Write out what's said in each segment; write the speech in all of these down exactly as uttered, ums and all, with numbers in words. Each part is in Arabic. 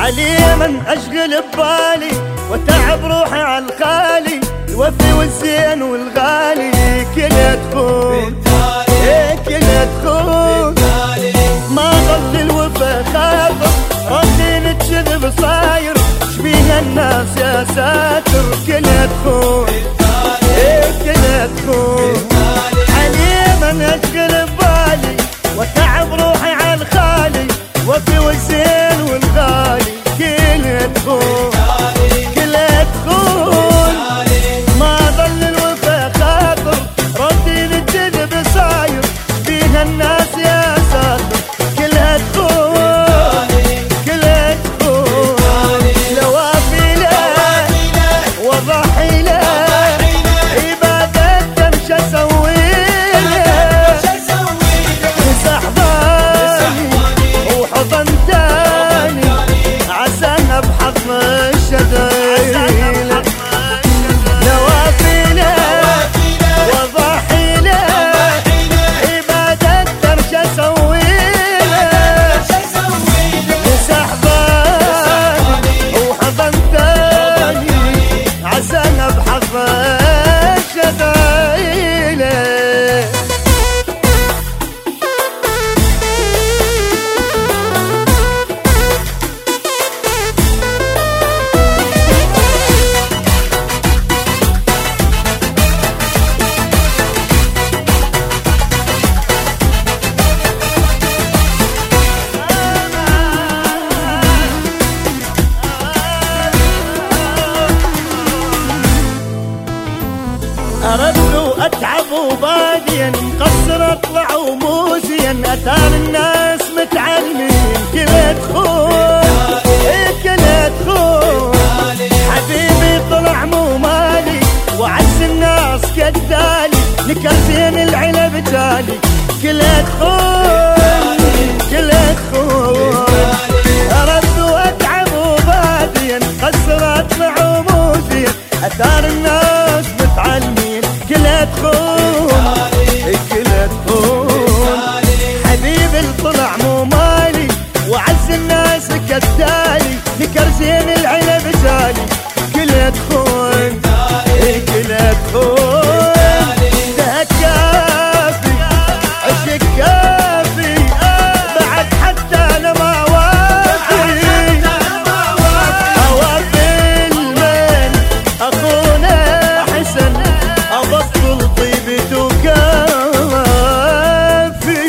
علي من اشغل ببالي وتعب روحي على الخالي، الوفي والزين والغالي كلها تخون، ايه كلها تخون. ما ظل الوفا خاطر ردين الكذب صاير، شبيه الناس يا ساتر كلها تخون، ايه كلها تخون. علي من اشغل ببالي وتعب روحي على الخالي، وفي والزين والغالي كلها تخون، كلها تخون. ما ظل الوفا خاطر ردين الكذب صاير، بيها الناس يا ساتر كلها تخون، كلها تخون. لوافي له وضحي له عبادة تمشي اسوي له، سحباني وحضن تاني عسى ابحث الشدايل. نوافي له وضحي له عبادة تمشي اسوي له، سحباني وحضن تاني عسى ابحث الشدايل. أردت أتعب وباديا مقصر أطلع وموزيا، أثار الناس متعلمين كلها تخون، إيه كلها تخون. حبيبي طلع مو مالي وعز الناس كالتالي، نكر زين العلب تالي كلها تخون، كلها تخون. أردت أتعب وباديا مقصر أطلع وموزيا، أثار الناس متعلمين كلها تخون، كلها تخون. حبيبي طلع مو مالي وعز الناس كالتالي، نكر زين العلب تالي كلها تخون، كلها تخون. ده كافي عشق كافي بعد حتى لما وافي، اوافي المن اخونا حسن ابطل طيبته كافي.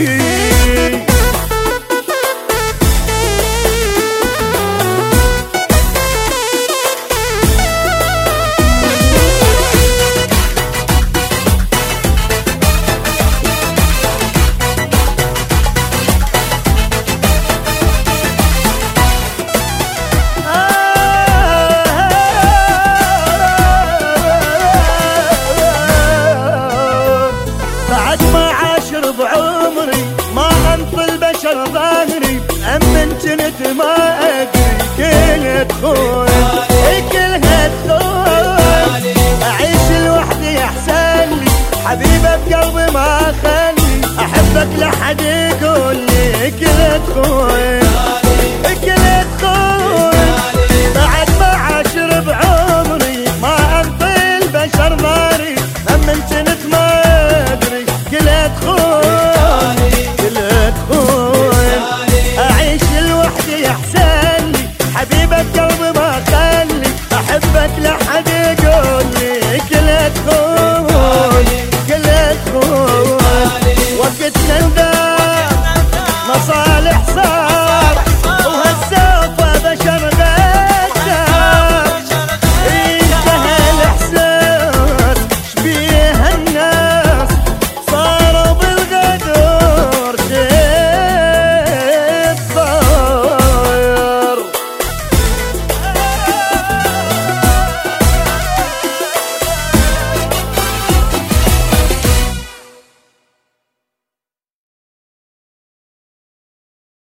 بعد ما عاشر بعمري ما انطي البشر ظهري، امن جنت ما ادري كلها تخون، كلها تخون. اعيش لوحدي احسن لي حبيبه بقلبي ما خلي، احبك لحد يقول لي كلها تخون، كلها تخون. بعد ما عاشر بعمري ما انطي البشر ظهري، امن جنت ما ادري كلها تخون، كلها تخون. اعيش لوحدي احسن لي حبيبه قلبي ما خلي، احبك لحد يقول لي كلها تخون، كلها تخون. وقتنا